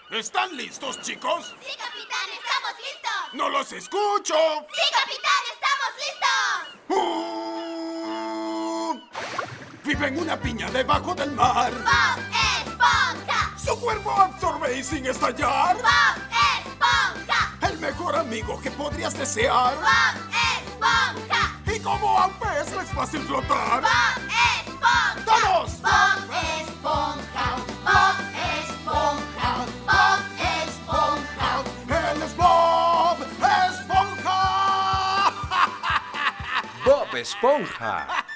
¿Están listos, chicos? ¡Sí, capitán! ¡Estamos listos! ¡No los escucho! ¡Sí, capitán! ¡Estamos listos! Vive en una piña debajo del mar. ¡Bob Esponja! Su cuerpo absorbe y sin estallar. ¡Bob Esponja! El mejor amigo que podrías desear. ¡Bob Esponja! Y como a un pez no es fácil flotar. ¡Bob Esponja! ¡Todos! ¡Bob Esponja! ¡Bob Esponja! ¡Bob Esponja! ¡Él es Bob Esponja! Bob Esponja.